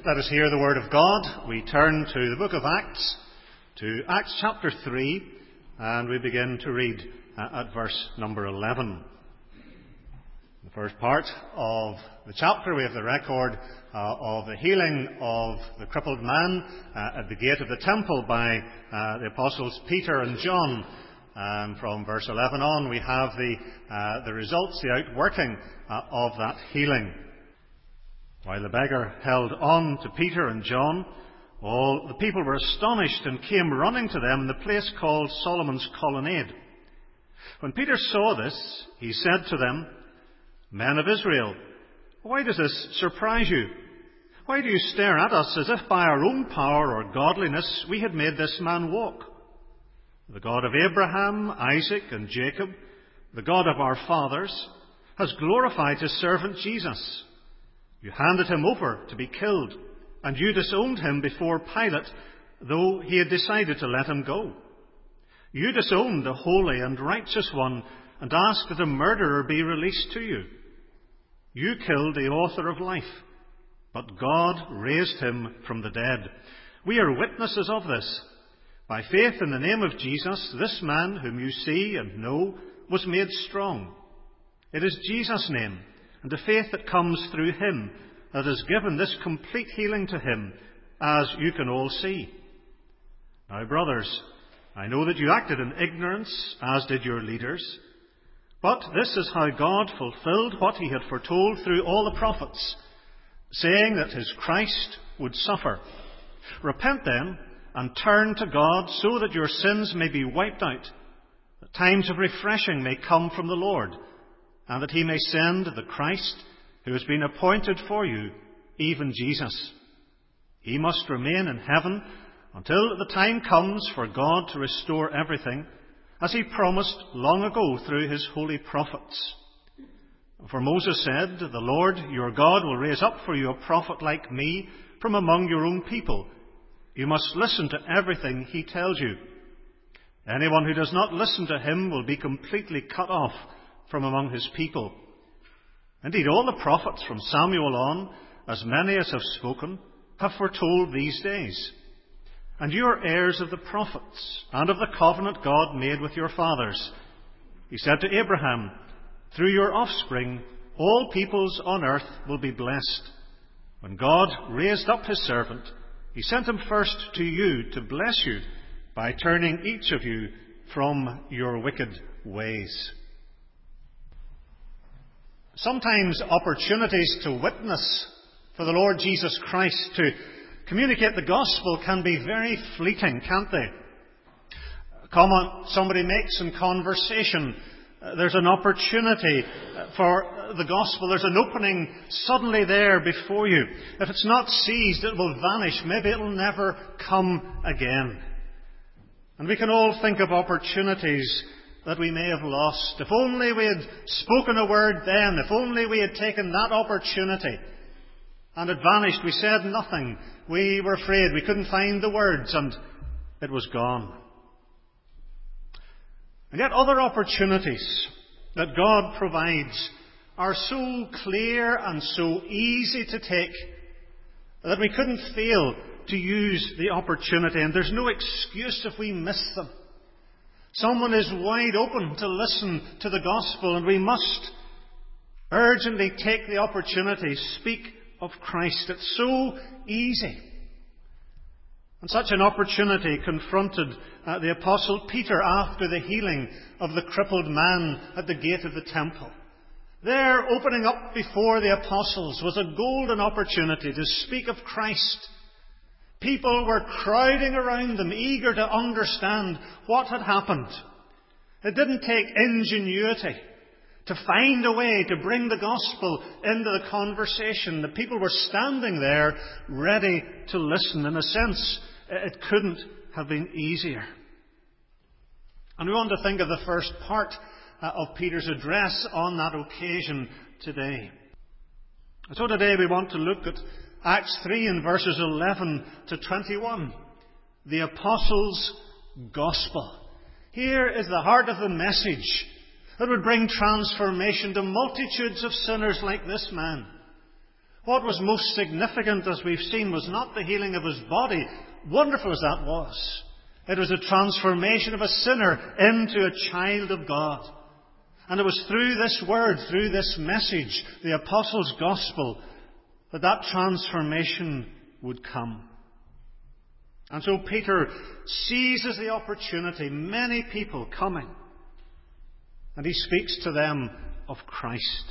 Let us hear the word of God. We turn to the book of Acts, to Acts chapter 3, and we begin to read at verse number 11. In the first part of the chapter, we have the record of the healing of the crippled man at the gate of the temple by the apostles Peter and John. And from verse 11 on, we have the results, the outworking of that healing. While the beggar held on to Peter and John, all the people were astonished and came running to them in the place called Solomon's Colonnade. When Peter saw this, he said to them, "Men of Israel, why does this surprise you? Why do you stare at us as if by our own power or godliness we had made this man walk? The God of Abraham, Isaac, and Jacob, the God of our fathers, has glorified his servant Jesus. You handed him over to be killed, and you disowned him before Pilate, though he had decided to let him go. You disowned the holy and righteous one and asked that a murderer be released to you. You killed the author of life, but God raised him from the dead. We are witnesses of this. By faith in the name of Jesus, this man whom you see and know was made strong. It is Jesus' name and the faith that comes through him that has given this complete healing to him, as you can all see. Now, brothers, I know that you acted in ignorance, as did your leaders. But this is how God fulfilled what he had foretold through all the prophets, saying that his Christ would suffer. Repent then, and turn to God, so that your sins may be wiped out, that times of refreshing may come from the Lord, and that he may send the Christ who has been appointed for you, even Jesus. He must remain in heaven until the time comes for God to restore everything, as he promised long ago through his holy prophets. For Moses said, "The Lord your God will raise up for you a prophet like me from among your own people. You must listen to everything he tells you. Anyone who does not listen to him will be completely cut off from among his people." Indeed, all the prophets from Samuel on, as many as have spoken, have foretold these days. And you are heirs of the prophets and of the covenant God made with your fathers. He said to Abraham, "Through your offspring, all peoples on earth will be blessed." When God raised up his servant, he sent him first to you to bless you by turning each of you from your wicked ways. Sometimes opportunities to witness for the Lord Jesus Christ, to communicate the gospel, can be very fleeting, can't they? A comment somebody makes in conversation, there's an opportunity for the gospel, there's an opening suddenly there before you. If it's not seized, it will vanish. Maybe it will never come again. And we can all think of opportunities that we may have lost. If only we had spoken a word then, if only we had taken that opportunity, and it vanished. We said nothing. We were afraid. We couldn't find the words, and it was gone. And yet other opportunities that God provides are so clear and so easy to take that we couldn't fail to use the opportunity, and there's no excuse if we miss them. Someone is wide open to listen to the gospel, and we must urgently take the opportunity, speak of Christ. It's so easy. And such an opportunity confronted the Apostle Peter after the healing of the crippled man at the gate of the temple. There, opening up before the apostles, was a golden opportunity to speak of Christ. People were crowding around them, eager to understand what had happened. It didn't take ingenuity to find a way to bring the gospel into the conversation. The people were standing there ready to listen. In a sense, it couldn't have been easier. And we want to think of the first part of Peter's address on that occasion today. So today we want to look at Acts 3 in verses 11 to 21. The Apostles' Gospel. Here is the heart of the message that would bring transformation to multitudes of sinners like this man. What was most significant, as we've seen, was not the healing of his body, wonderful as that was. It was a transformation of a sinner into a child of God. And it was through this word, through this message, the Apostles' Gospel, that that transformation would come. And so Peter seizes the opportunity, many people coming, and he speaks to them of Christ.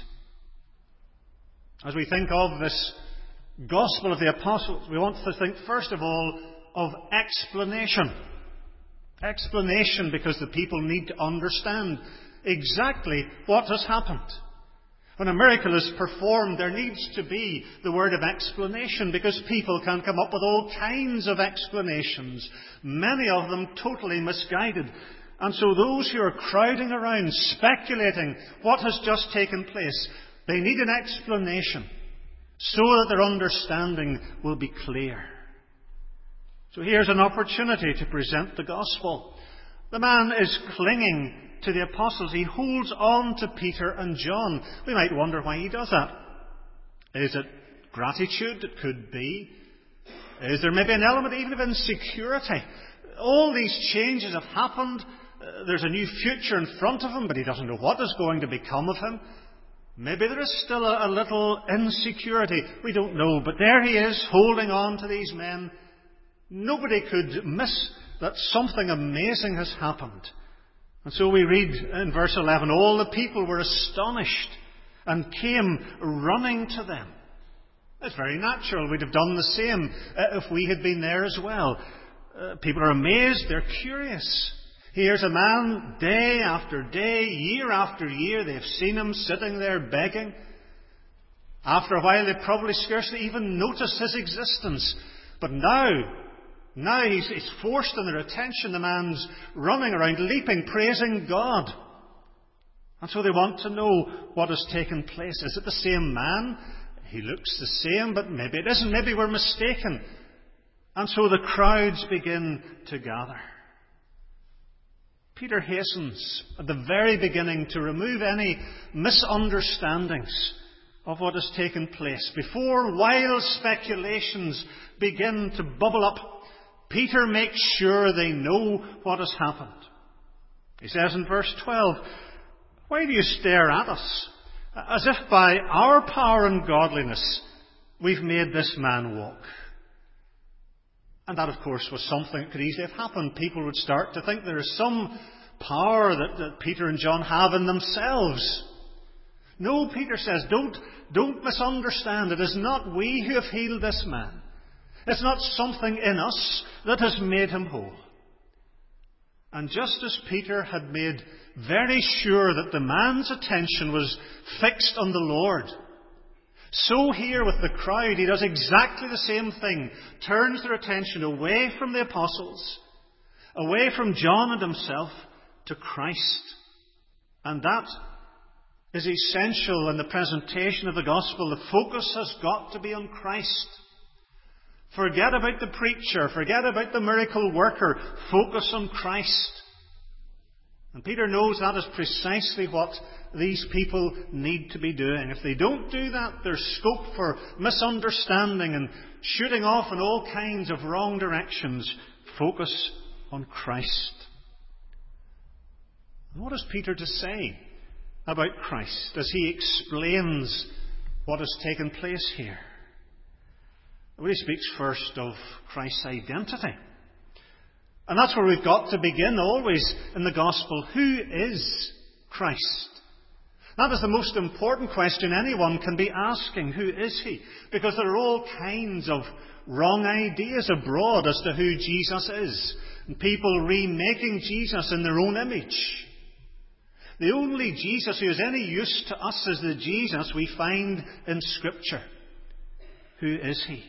As we think of this Gospel of the Apostles, we want to think first of all of explanation. Explanation, because the people need to understand exactly what has happened. When a miracle is performed, there needs to be the word of explanation, because people can come up with all kinds of explanations, many of them totally misguided. And so those who are crowding around, speculating what has just taken place, they need an explanation so that their understanding will be clear. So here's an opportunity to present the gospel. The man is clinging to the apostles. He holds on to Peter and John. We might wonder why he does that. Is it gratitude? It could be. Is there maybe an element even of insecurity? All these changes have happened. There's a new future in front of him, but he doesn't know what is going to become of him. Maybe there is still a little insecurity. We don't know. But there he is, holding on to these men. Nobody could miss that something amazing has happened. And so we read in verse 11, all the people were astonished and came running to them. It's very natural. We'd have done the same if we had been there as well. People are amazed. They're curious. Here's a man, day after day, year after year, they've seen him sitting there begging. After a while, they probably scarcely even notice his existence. But now he's forced on their attention. The man's running around, leaping, praising God. And so they want to know what has taken place. Is it the same man? He looks the same, but maybe it isn't. Maybe we're mistaken. And so the crowds begin to gather. Peter hastens at the very beginning to remove any misunderstandings of what has taken place. Before wild speculations begin to bubble up, Peter makes sure they know what has happened. He says in verse 12, "Why do you stare at us, as if by our power and godliness we've made this man walk?" And that, of course, was something that could easily have happened. People would start to think there is some power that Peter and John have in themselves. No, Peter says, don't misunderstand. It is not we who have healed this man. It's not something in us that has made him whole. And just as Peter had made very sure that the man's attention was fixed on the Lord, so here with the crowd, he does exactly the same thing. Turns their attention away from the apostles, away from John and himself, to Christ. And that is essential in the presentation of the gospel. The focus has got to be on Christ. Forget about the preacher. Forget about the miracle worker. Focus on Christ. And Peter knows that is precisely what these people need to be doing. If they don't do that, there's scope for misunderstanding and shooting off in all kinds of wrong directions. Focus on Christ. And what has Peter to say about Christ as he explains what has taken place here? Well, he speaks first of Christ's identity. And that's where we've got to begin always in the gospel. Who is Christ? That is the most important question anyone can be asking. Who is he? Because there are all kinds of wrong ideas abroad as to who Jesus is. And people remaking Jesus in their own image. The only Jesus who is any use to us is the Jesus we find in Scripture. Who is he?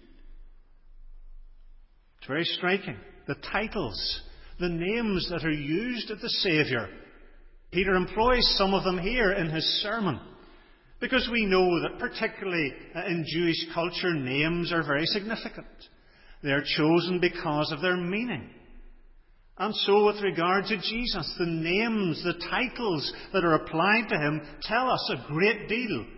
It's very striking. The titles, the names that are used of the Saviour. Peter employs some of them here in his sermon. Because we know that particularly in Jewish culture, names are very significant. They are chosen because of their meaning. And so with regard to Jesus, the names, the titles that are applied to him tell us a great deal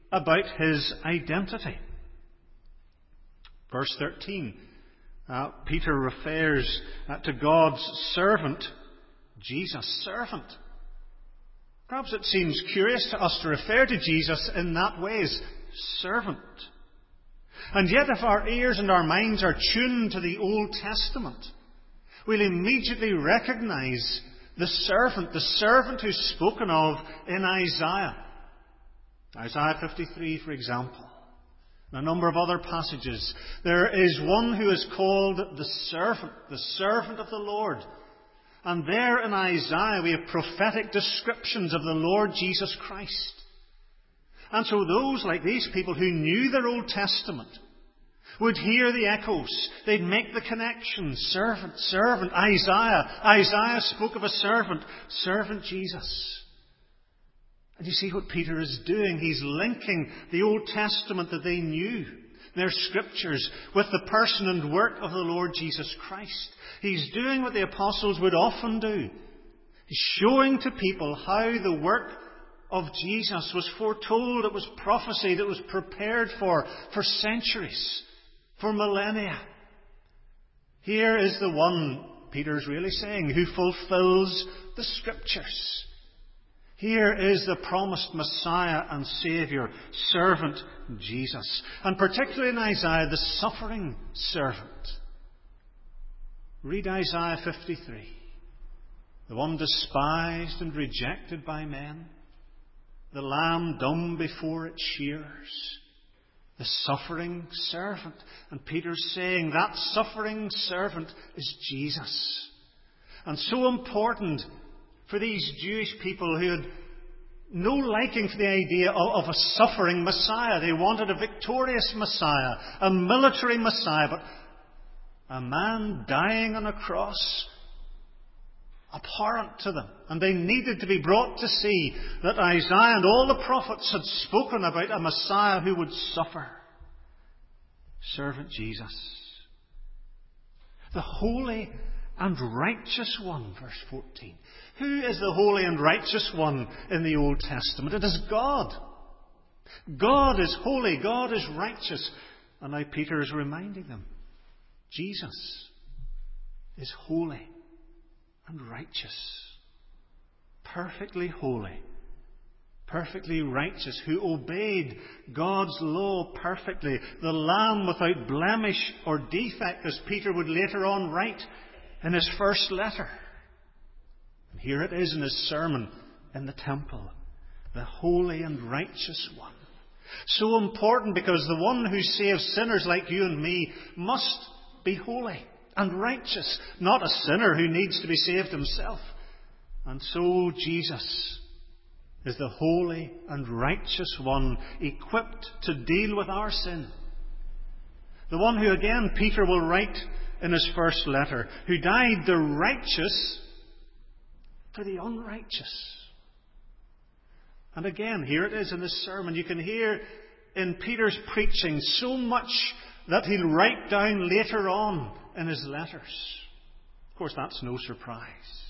about his identity. Verse 13, Peter refers to God's servant, Jesus, servant. Perhaps it seems curious to us to refer to Jesus in that way, as servant. And yet if our ears and our minds are tuned to the Old Testament, we'll immediately recognize the servant who's spoken of in Isaiah. Isaiah 53, for example. And a number of other passages. There is one who is called the servant of the Lord. And there in Isaiah we have prophetic descriptions of the Lord Jesus Christ. And so those like these people who knew their Old Testament would hear the echoes. They'd make the connection. Servant, Isaiah spoke of a servant Jesus. And you see what Peter is doing. He's linking the Old Testament that they knew, their scriptures, with the person and work of the Lord Jesus Christ. He's doing what the apostles would often do. He's showing to people how the work of Jesus was foretold, it was prophesied, it was prepared for centuries, for millennia. Here is the one, Peter's really saying, who fulfills the scriptures. Here is the promised Messiah and Saviour, servant Jesus. And particularly in Isaiah, the suffering servant. Read Isaiah 53. The one despised and rejected by men. The lamb dumb before its shearers. The suffering servant. And Peter's saying that suffering servant is Jesus. And so important for these Jewish people who had no liking for the idea of a suffering Messiah. They wanted a victorious Messiah, a military Messiah, but a man dying on a cross, abhorrent to them. And they needed to be brought to see that Isaiah and all the prophets had spoken about a Messiah who would suffer. Servant Jesus. The holy and righteous one, verse 14. Who is the holy and righteous one in the Old Testament? It is God. God is holy. God is righteous. And now Peter is reminding them, Jesus is holy and righteous. Perfectly holy. Perfectly righteous. Who obeyed God's law perfectly. The Lamb without blemish or defect, as Peter would later on write in his first letter. And here it is in his sermon in the temple. The holy and righteous one. So important because the one who saves sinners like you and me must be holy and righteous. Not a sinner who needs to be saved himself. And so Jesus is the holy and righteous one equipped to deal with our sin. The one who again Peter will write in his first letter, who died the righteous for the unrighteous. And again, here it is in this sermon. You can hear in Peter's preaching so much that he'll write down later on in his letters. Of course, that's no surprise.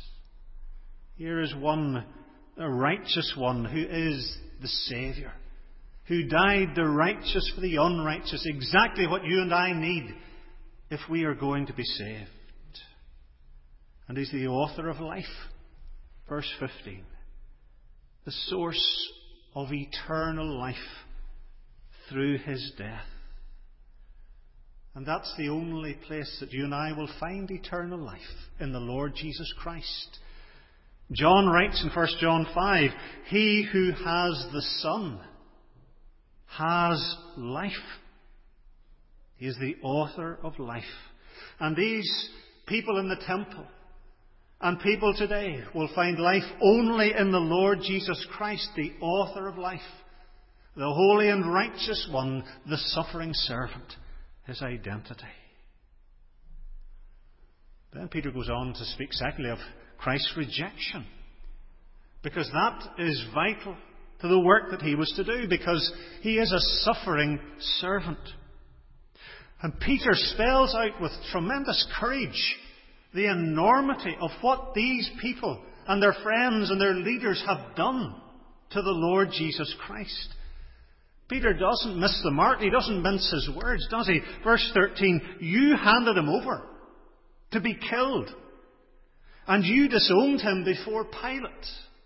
Here is one, a righteous one, who is the Saviour, who died the righteous for the unrighteous, exactly what you and I need if we are going to be saved. And he's the author of life. Verse 15. The source of eternal life through his death. And that's the only place that you and I will find eternal life, in the Lord Jesus Christ. John writes in 1 John 5, he who has the Son has life. He is the author of life. And these people in the temple and people today will find life only in the Lord Jesus Christ, the author of life, the holy and righteous one, the suffering servant, his identity. Then Peter goes on to speak secondly of Christ's rejection, because that is vital to the work that he was to do, because he is a suffering servant. And Peter spells out with tremendous courage the enormity of what these people and their friends and their leaders have done to the Lord Jesus Christ. Peter doesn't miss the mark. He doesn't mince his words, does he? Verse 13, you handed him over to be killed, and you disowned him before Pilate.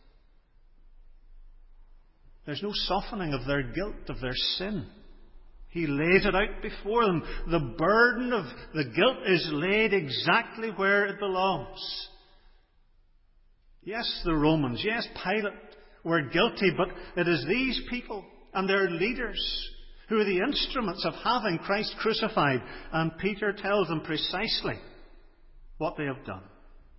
There's no softening of their guilt, of their sin. He laid it out before them. The burden of the guilt is laid exactly where it belongs. Yes, the Romans, yes, Pilate were guilty, but it is these people and their leaders who are the instruments of having Christ crucified. And Peter tells them precisely what they have done.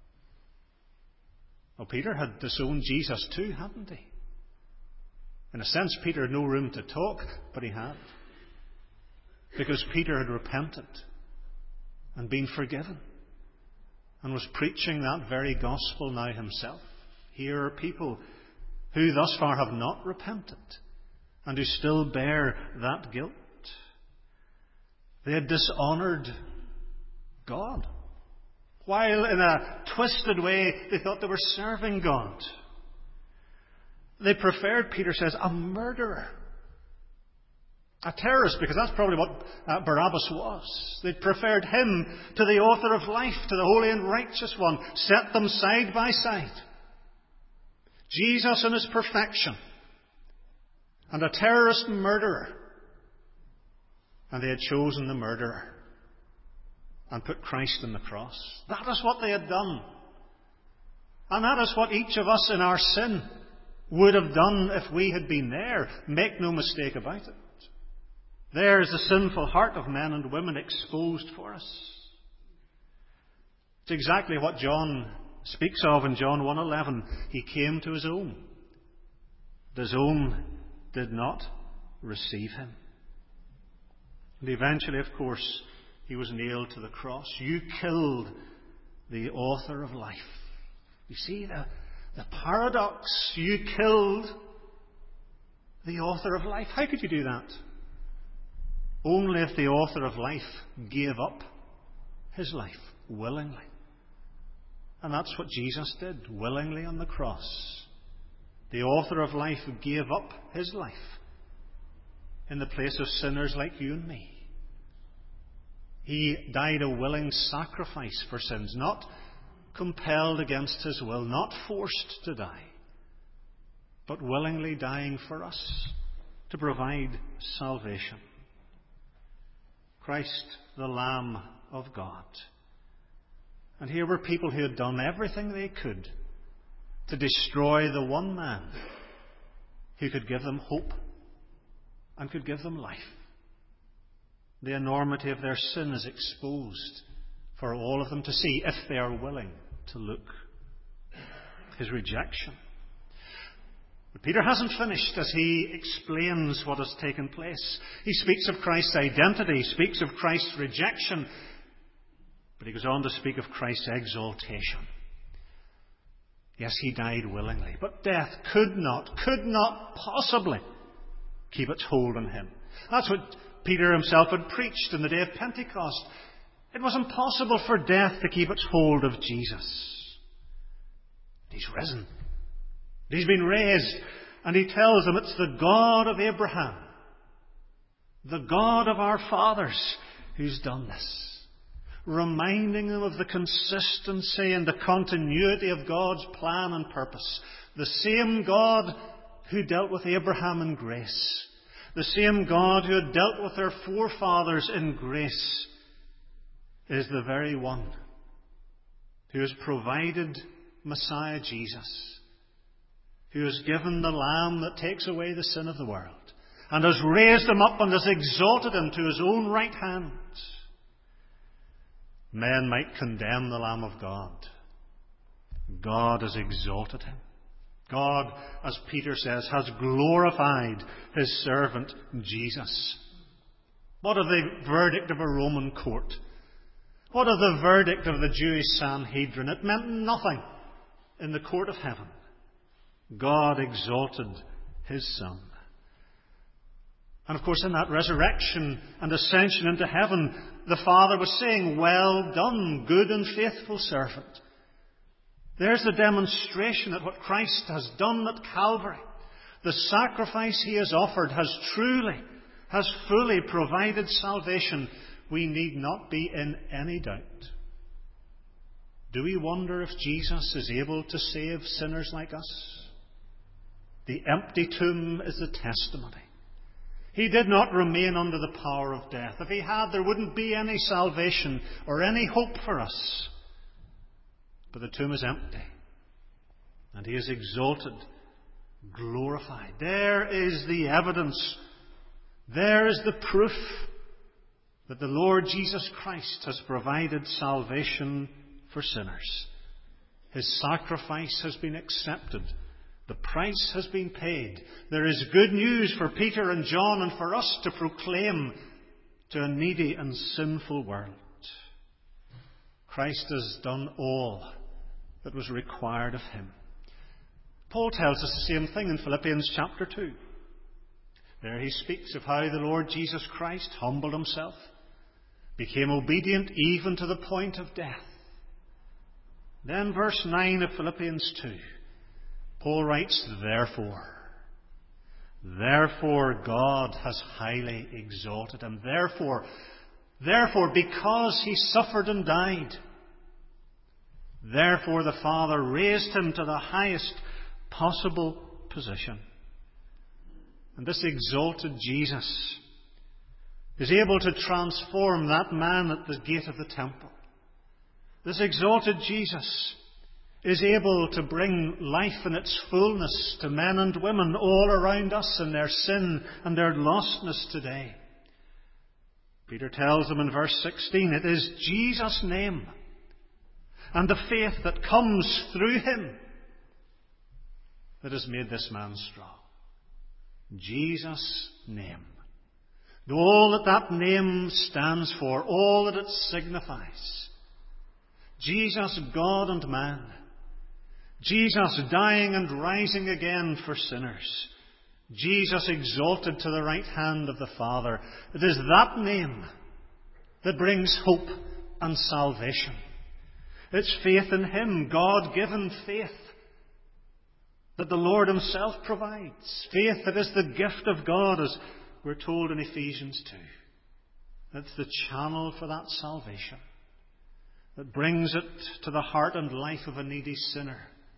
Well, Peter had disowned Jesus too, hadn't he? In a sense, Peter had no room to talk, but he had. Because Peter had repented and been forgiven and was preaching that very gospel now himself. Here are people who thus far have not repented and who still bear that guilt. They had dishonoured God, while in a twisted way they thought they were serving God. They preferred, Peter says, a murderer. A terrorist, because that's probably what Barabbas was. They preferred him to the author of life, to the holy and righteous one. Set them side by side. Jesus in his perfection, and a terrorist murderer. And they had chosen the murderer and put Christ on the cross. That is what they had done. And that is what each of us in our sin would have done if we had been there. Make no mistake about it. There is the sinful heart of men and women exposed for us. It's exactly what John speaks of in John 1:11. He came to his own. His own did not receive him. And eventually, of course, he was nailed to the cross. You killed the author of life. You see the paradox. You killed the author of life. How could you do that? Only if the author of life gave up his life willingly. And that's what Jesus did, willingly on the cross. The author of life gave up his life in the place of sinners like you and me. He died a willing sacrifice for sins, not compelled against his will, not forced to die, but willingly dying for us to provide salvation. Christ, the Lamb of God. And here were people who had done everything they could to destroy the one man who could give them hope and could give them life. The enormity of their sin is exposed for all of them to see if they are willing to look. His rejection. But Peter hasn't finished as he explains what has taken place. He speaks of Christ's identity, he speaks of Christ's rejection, but he goes on to speak of Christ's exaltation. Yes, he died willingly, but death could not possibly keep its hold on him. That's what Peter himself had preached on the day of Pentecost. It was impossible for death to keep its hold of Jesus. He's risen. He's been raised, and he tells them it's the God of Abraham, the God of our fathers, who's done this. Reminding them of the consistency and the continuity of God's plan and purpose. The same God who dealt with Abraham in grace, the same God who had dealt with their forefathers in grace, is the very one who has provided Messiah Jesus, who has given the Lamb that takes away the sin of the world, and has raised him up and has exalted him to his own right hand. Men might condemn the Lamb of God. God has exalted him. God, as Peter says, has glorified his servant Jesus. What of the verdict of a Roman court? What of the verdict of the Jewish Sanhedrin? It meant nothing in the court of heaven. God exalted his Son. And of course, in that resurrection and ascension into heaven, the Father was saying, "Well done, good and faithful servant." There's the demonstration of what Christ has done at Calvary. The sacrifice he has offered has fully provided salvation. We need not be in any doubt. Do we wonder if Jesus is able to save sinners like us? The empty tomb is a testimony. He did not remain under the power of death. If he had, there wouldn't be any salvation or any hope for us. But the tomb is empty. And he is exalted, glorified. There is the evidence. There is the proof that the Lord Jesus Christ has provided salvation for sinners. His sacrifice has been accepted. The price has been paid. There is good news for Peter and John and for us to proclaim to a needy and sinful world. Christ has done all that was required of him. Paul tells us the same thing in Philippians chapter 2. There he speaks of how the Lord Jesus Christ humbled himself, became obedient even to the point of death. Then verse 9 of Philippians 2. Paul writes, Therefore God has highly exalted him. Therefore, because he suffered and died, therefore the Father raised him to the highest possible position. And this exalted Jesus is able to transform that man at the gate of the temple. This exalted Jesus is able to bring life in its fullness to men and women all around us in their sin and their lostness today. Peter tells them in verse 16, it is Jesus' name and the faith that comes through him that has made this man strong. Jesus' name. All that name stands for, all that it signifies. Jesus, God and man. Jesus dying and rising again for sinners. Jesus exalted to the right hand of the Father. It is that name that brings hope and salvation. It's faith in him, God-given faith, that the Lord himself provides. Faith that is the gift of God, as we're told in Ephesians 2. That's the channel for that salvation that brings it to the heart and life of a needy sinner.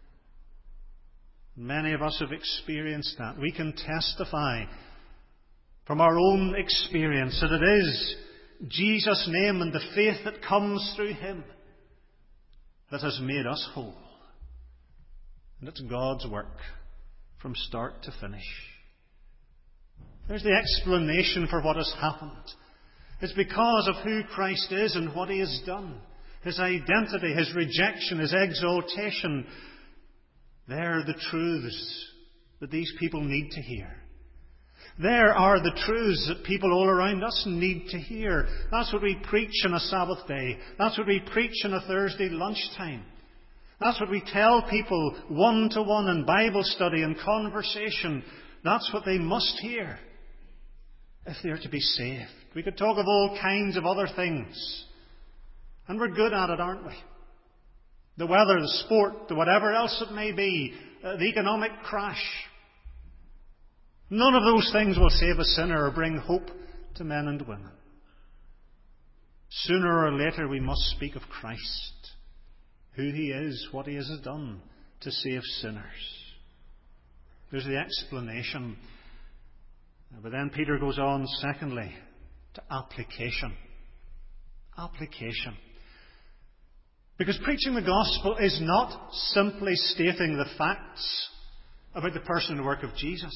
Many of us have experienced that. We can testify from our own experience that it is Jesus' name and the faith that comes through him that has made us whole. And it's God's work from start to finish. There's the explanation for what has happened. It's because of who Christ is and what he has done. His identity, his rejection, his exaltation. There are the truths that these people need to hear. There are the truths that people all around us need to hear. That's what we preach on a Sabbath day. That's what we preach on a Thursday lunchtime. That's what we tell people one-to-one in Bible study and conversation. That's what they must hear if they are to be saved. We could talk of all kinds of other things. And we're good at it, aren't we? The weather, the sport, the whatever else it may be, the economic crash. None of those things will save a sinner or bring hope to men and women. Sooner or later we must speak of Christ, who he is, what he has done to save sinners. There's the explanation. But then Peter goes on, secondly, to application. Application. Because preaching the gospel is not simply stating the facts about the person and work of Jesus.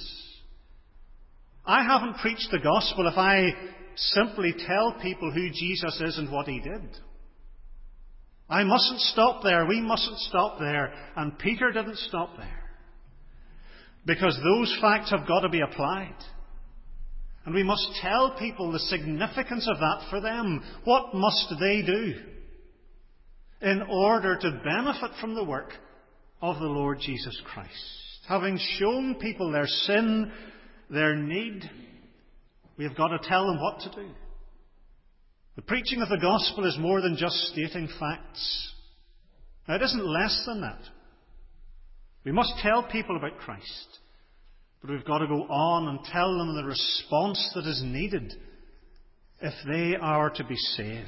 I haven't preached the gospel if I simply tell people who Jesus is and what he did. I mustn't stop there. We mustn't stop there. And Peter didn't stop there. Because those facts have got to be applied. And we must tell people the significance of that for them. What must they do in order to benefit from the work of the Lord Jesus Christ? Having shown people their sin, their need, we have got to tell them what to do. The preaching of the gospel is more than just stating facts. Now, it isn't less than that. We must tell people about Christ. But we've got to go on and tell them the response that is needed if they are to be saved.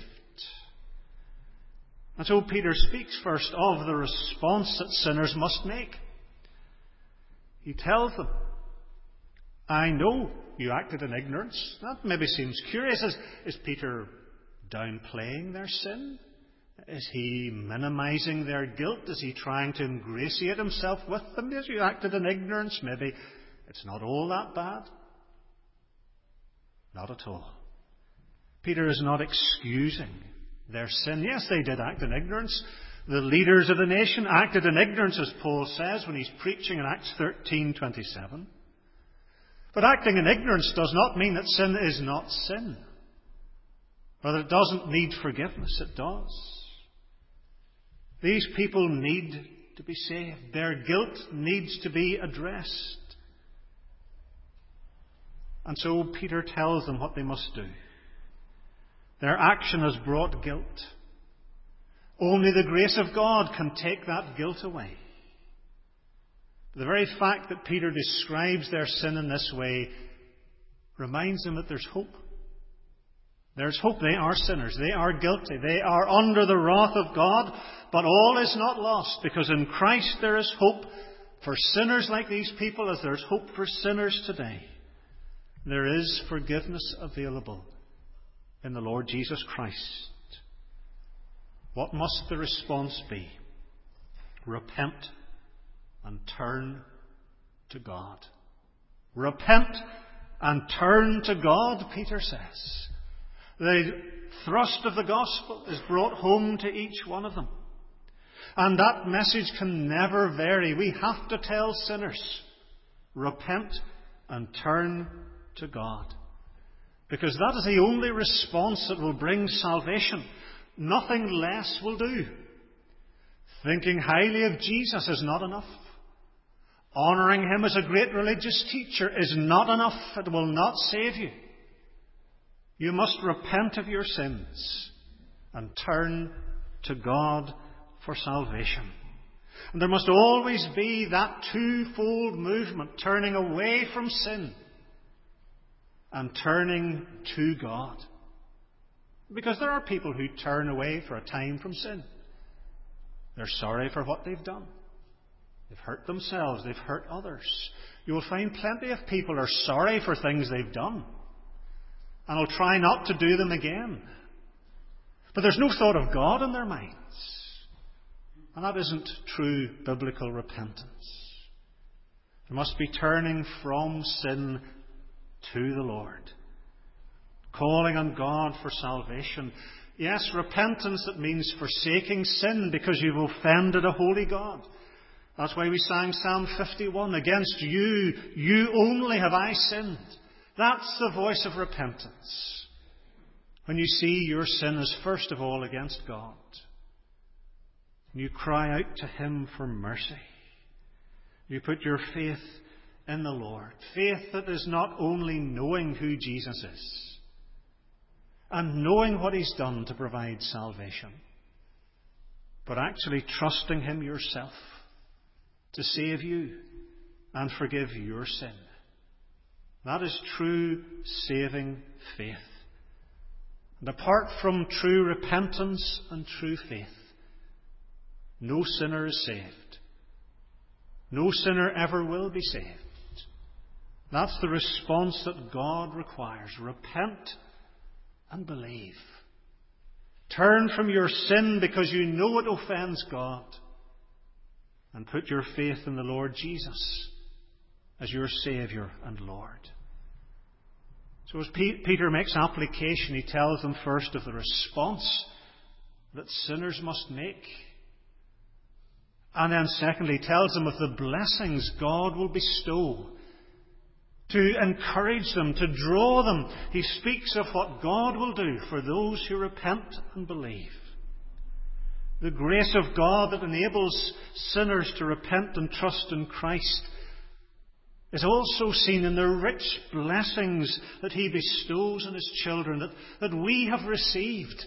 And so Peter speaks first of the response that sinners must make. He tells them, I know you acted in ignorance. That maybe seems curious. Is Peter downplaying their sin? Is he minimizing their guilt? Is he trying to ingratiate himself with them? Yes, you acted in ignorance. Maybe it's not all that bad. Not at all. Peter is not excusing their sin. Yes, they did act in ignorance. The leaders of the nation acted in ignorance, as Paul says when he's preaching in Acts 13:27. But acting in ignorance does not mean that sin is not sin, or that it doesn't need forgiveness. It does. These people need to be saved. Their guilt needs to be addressed. And so Peter tells them what they must do. Their action has brought guilt. Only the grace of God can take that guilt away. The very fact that Peter describes their sin in this way reminds them that there's hope. There's hope. They are sinners. They are guilty. They are under the wrath of God. But all is not lost, because in Christ there is hope for sinners like these people, as there's hope for sinners today. There is forgiveness available in the Lord Jesus Christ. What must the response be? Repent and turn to God. Repent and turn to God, Peter says. The thrust of the gospel is brought home to each one of them. And that message can never vary. We have to tell sinners, repent and turn to God. Because that is the only response that will bring salvation. Nothing less will do. Thinking highly of Jesus is not enough. Honouring Him as a great religious teacher is not enough. It will not save you. You must repent of your sins and turn to God for salvation. And there must always be that twofold movement, turning away from sin and turning to God. Because there are people who turn away for a time from sin. They're sorry for what they've done. They've hurt themselves. They've hurt others. You will find plenty of people are sorry for things they've done and will try not to do them again. But there's no thought of God in their minds. And that isn't true biblical repentance. There must be turning from sin to the Lord. Calling on God for salvation. Yes, repentance that means forsaking sin because you've offended a holy God. That's why we sang Psalm 51. Against you, you only have I sinned. That's the voice of repentance. When you see your sin is first of all against God. You cry out to Him for mercy. You put your faith in the Lord. Faith that is not only knowing who Jesus is and knowing what He's done to provide salvation, but actually trusting Him yourself to save you and forgive your sin. That is true saving faith. And apart from true repentance and true faith, no sinner is saved. No sinner ever will be saved. That's the response that God requires. Repent and believe. Turn from your sin because you know it offends God. And put your faith in the Lord Jesus as your Saviour and Lord. So as Peter makes application, he tells them first of the response that sinners must make. And then secondly, he tells them of the blessings God will bestow to encourage them, to draw them. He speaks of what God will do for those who repent and believe. The grace of God that enables sinners to repent and trust in Christ is also seen in the rich blessings that He bestows on His children, that we have received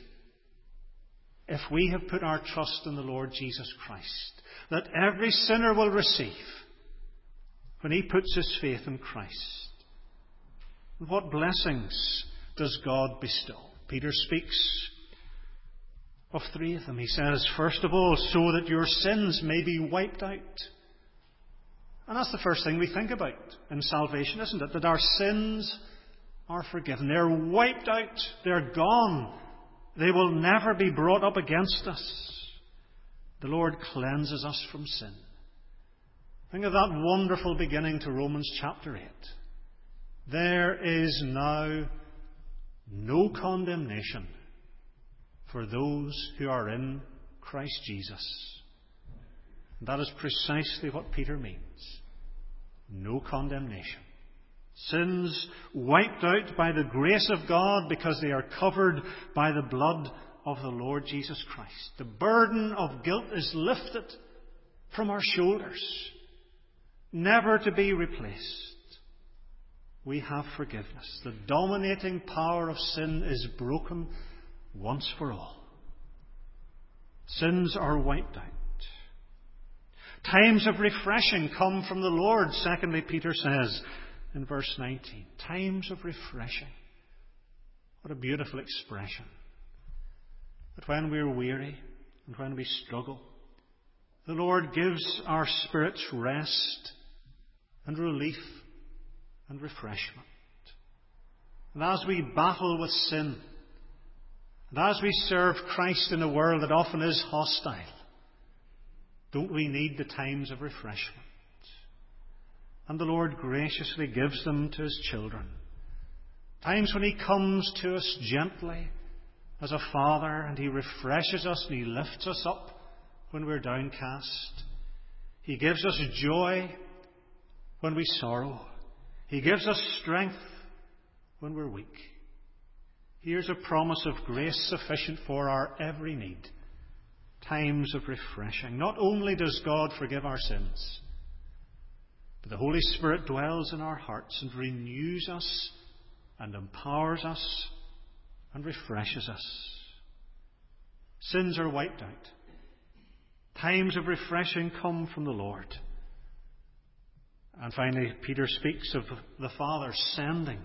if we have put our trust in the Lord Jesus Christ. That every sinner will receive when he puts his faith in Christ. What blessings does God bestow? Peter speaks of three of them. He says, first of all, so that your sins may be wiped out. And that's the first thing we think about in salvation, isn't it? That our sins are forgiven. They're wiped out. They're gone. They will never be brought up against us. The Lord cleanses us from sin. Think of that wonderful beginning to Romans chapter 8. There is now no condemnation for those who are in Christ Jesus. And that is precisely what Peter means. No condemnation. Sins wiped out by the grace of God because they are covered by the blood of the Lord Jesus Christ. The burden of guilt is lifted from our shoulders, never to be replaced. We have forgiveness. The dominating power of sin is broken once for all. Sins are wiped out. Times of refreshing come from the Lord, secondly, Peter says in verse 19. Times of refreshing. What a beautiful expression. That when we're weary and when we struggle, the Lord gives our spirits rest and relief and refreshment. And as we battle with sin, and as we serve Christ in a world that often is hostile, don't we need the times of refreshment? And the Lord graciously gives them to His children. Times when He comes to us gently as a father, and He refreshes us and He lifts us up when we're downcast. He gives us joy when we sorrow. He gives us strength when we're weak. Here's a promise of grace sufficient for our every need. Times of refreshing. Not only does God forgive our sins, but the Holy Spirit dwells in our hearts and renews us and empowers us and refreshes us. Sins are wiped out. Times of refreshing come from the Lord. And finally, Peter speaks of the Father sending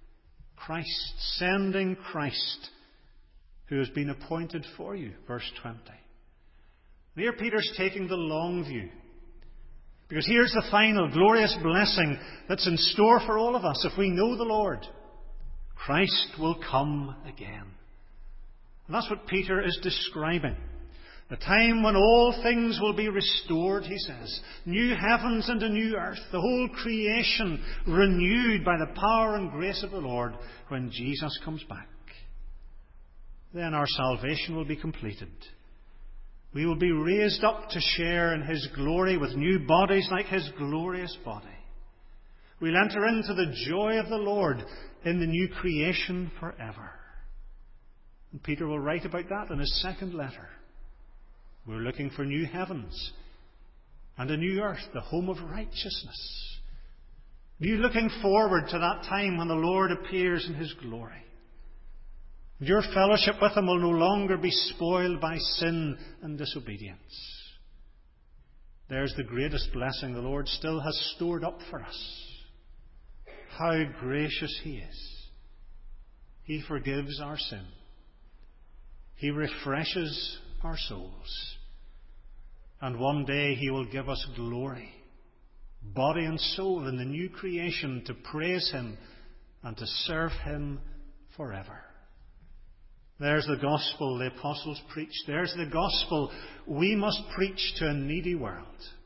Christ, who has been appointed for you. Verse 20. And here Peter's taking the long view. Because here's the final glorious blessing that's in store for all of us if we know the Lord. Christ will come again. And that's what Peter is describing. The time when all things will be restored, he says. New heavens and a new earth. The whole creation renewed by the power and grace of the Lord when Jesus comes back. Then our salvation will be completed. We will be raised up to share in His glory with new bodies like His glorious body. We'll enter into the joy of the Lord in the new creation forever. And Peter will write about that in his second letter. We're looking for new heavens and a new earth, the home of righteousness. You're looking forward to that time when the Lord appears in His glory. Your fellowship with Him will no longer be spoiled by sin and disobedience. There's the greatest blessing the Lord still has stored up for us. How gracious He is. He forgives our sin. He refreshes our souls. And one day He will give us glory, body and soul, in the new creation to praise Him and to serve Him forever. There's the gospel the apostles preached. There's the gospel we must preach to a needy world.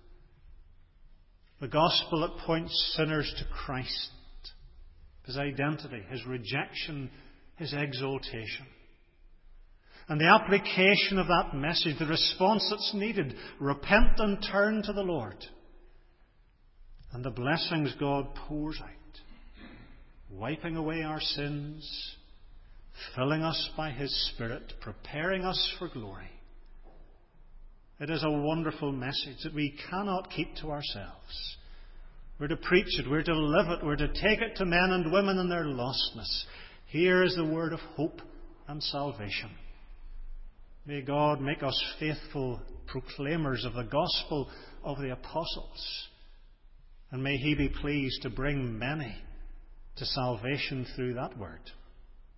The gospel that points sinners to Christ, His identity, His rejection, His exaltation. And the application of that message, the response that's needed, repent and turn to the Lord. And the blessings God pours out, wiping away our sins, filling us by His Spirit, preparing us for glory. It is a wonderful message that we cannot keep to ourselves. We're to preach it, we're to live it, we're to take it to men and women in their lostness. Here is the word of hope and salvation. May God make us faithful proclaimers of the gospel of the apostles And may He be pleased to bring many to salvation through that word.